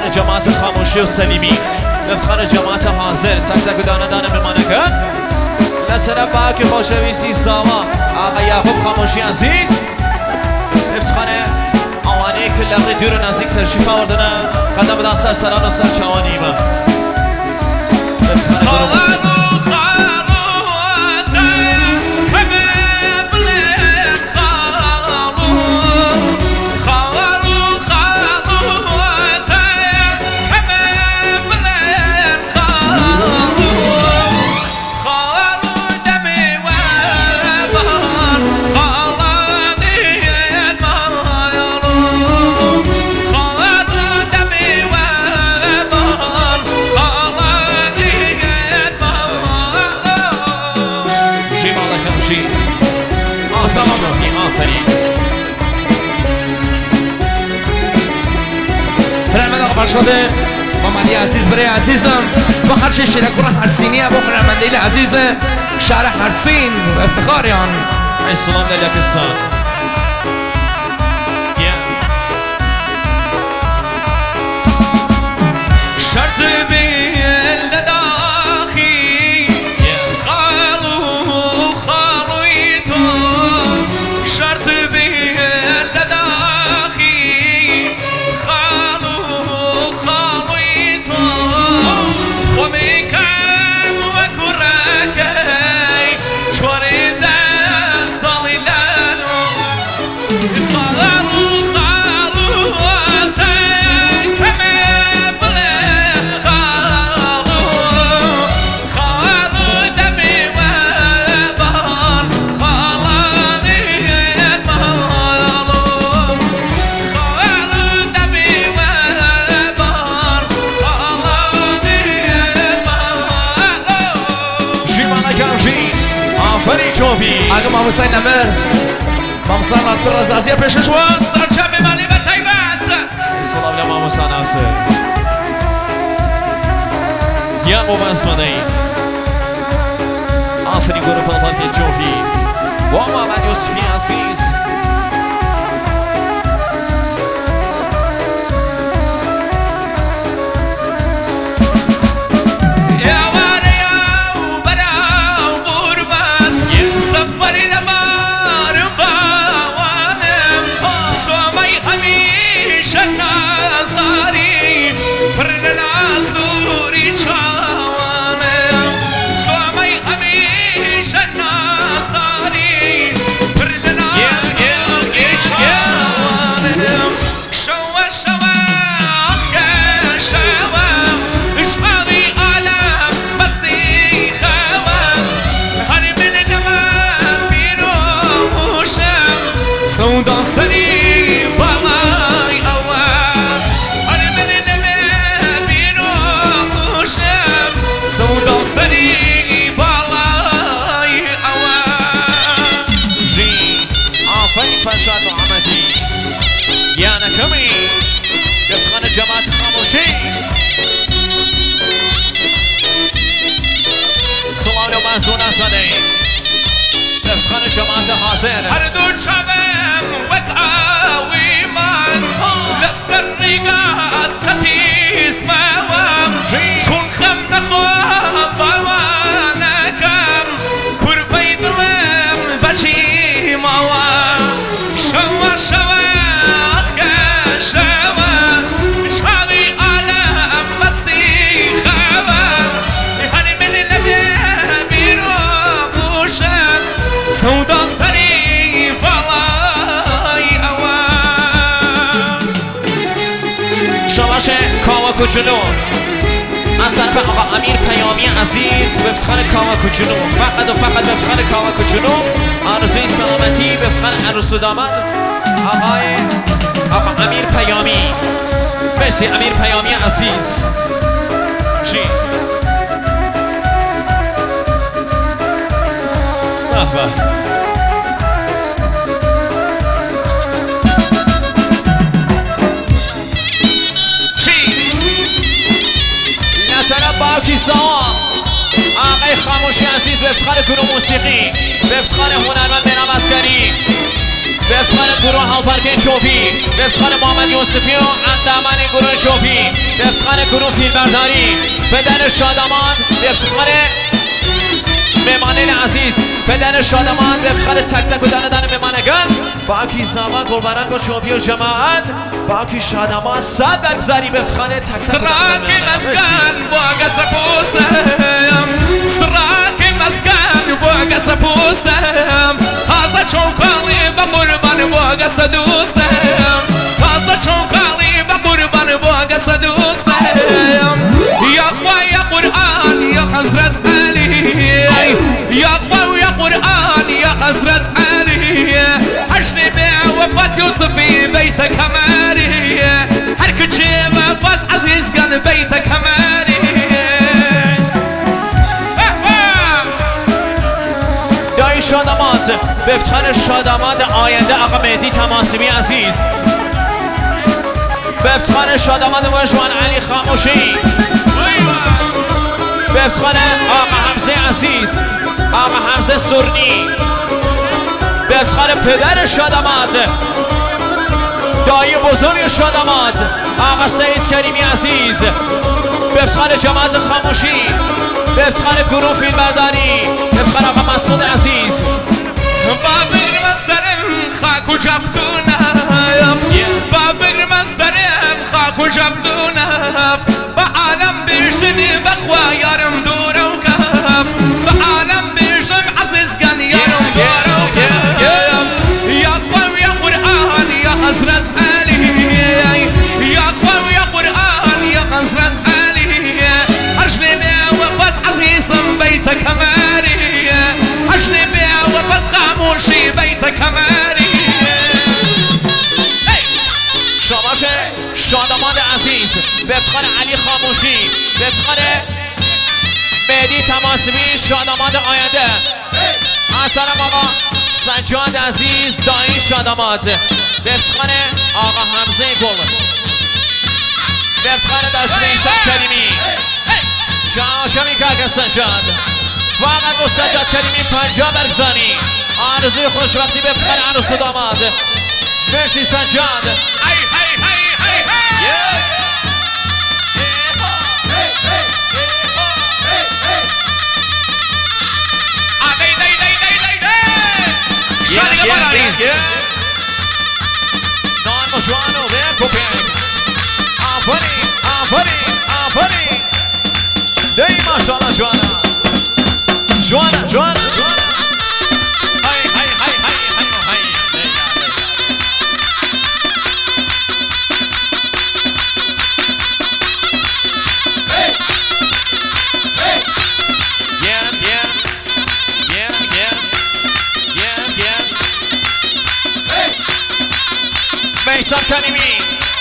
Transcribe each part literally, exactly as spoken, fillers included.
جماعت خاموشی و سلیمی، به افتخار جماعت حاضر تک تک و دانه دانه میمانه کن. لسر باک خوشویسی ساوا آقا یعقوب خاموشی عزیز، به افتخار آوانه که لغر دور و نزدیک تشریف آوردنه. قدم بدن سر سران و سر چوانیم به افتخار گروه شده محمدی عزیز برای عزیزم با خرش شیرکور حرسینی ابو خرمندیل عزیز شهر حرسین و افتخاریان السلام للکستان شرط بیل نداخی خالو خالوی تو شرط بیل نداخی خالو خالوی تو ومیکن و کرکی چوری دست دلیلانو خالو خالو تک همه بله خالو خالو دمی و بار خالانیت مالو خالو دمی و بار خالانیت مالو جیمانا گرژی آفرین چوبی اگه ماموسای نمر ماموسای ناصر رزازیه پیششوان سرچه بمالی به تایبت السلام لماموسا ناصر یا مبسمانه ای آفرین گروه فلپاکی جوبی و محمد یوسفی عزیز جماعت خاموشی سوال و منزون از مدهی افتخار جماعت حاضر هر دو چوم وکاوی من لسر ریگات کتیز موام چون خم نخواب بوانکم پر بیدلم بچی موام شوا شوا سوداستری بالای اوام شماش کاوا کوچولو از طرف آقا امیر پیامی عزیز به افتخار کاوا کوچولو فقط و فقط به افتخار کاوا کوچولو آرزوی سلامتی به افتخار عروس و داماد آقای آقا امیر پیامی. مرسی امیر پیامی عزیز. چی؟ به به باکیسا آقای خاموشی عزیز به افتخار گروه موسیقی، به افتخار هنرمند بنام عسکری، به به افتخار گروه هاوپرکه چوبی، به افتخار محمد یوسفی و اندامن گروه چوبی، به افتخار گروه فیلمبرداری، پدر شادمان، به افتخار مهمانین عزیز، پدر شادمان، به افتخار تک تک و دانه دانه مهمانگان، با کی زمان قربانان با چوبی و جماعت، با کی شادمان صد برگزاری به افتخار تک تک و دانه سراك مسكن بوقس بوستم سراك مسكن بوقس بوستم هذا شوكالي بقربان بوقس دوستم هذا شوكالي بقربان بوقس دوستم يا اخوة يا قرآن يا حضرة علي يا اخوة يا قرآن يا حضرة علي عشني بيع وفاس يوسف في بيتك هماري هركجي وفاس عزيز قال بيتك هماري دایی شادمات به افتخار شادمات آینده آقا مهدی تماسبی عزیز، به افتخار شادمات وجوان علی خاموشی، به افتخار آقا حمزه عزیز، آقا حمزه سرنی، به افتخار پدر شادمات دایی بزرگ شادمات آقا سعید کریمی عزیز، به افتخار جماعت خاموشی، به افتخار گروه فیلمبرداری، به افتخار آقا مسعود عزیز. بابر مصدرم خاک و جفتونم بابر مصدرم خاک و جفتونم با عالم بیشنی بخوا یارم دور و کف با عالم بیشم عزیز گن یارم دور و کف یا خوا یا قرآن یا حضرت علی یا خوا یا قرآن یا حضرت علی عشنی بیا و پس عزیزم بیتک هماری عشنی بیا و پس خاموشی بیتک هماری شاباش شادمان عزیز، به افتخار علی خاموشی، به افتخار مهدی تماسبی شادمان آینده، السلام آقا سجاد عزیز دایی شادمات، به افتخار آقا حمزه گل، به افتخار داشت میسان کریمی جا کمی که سجاد فقط با سجاد کریمی پنجا برگزانی آرزوی خوشبختی به افتخار عروس و داماد. مرسی سجاد. ای هی هی هی هی آدی دی دی دی دی دی شادی که براری نان مجوانو به کوپین آفرین آفرین آفرین دی ماشاءالله جوانا جوانا جوانا جوانا هی هی هی هی هی هی میسم کریمی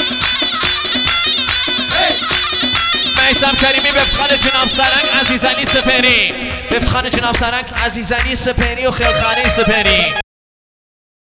میسم کریمی به افتخار جناب سرنگ عزیزعلی سپهری، به افتخار جناب سرنگ عزیزعلی سپهری و خیلخانی سپهری.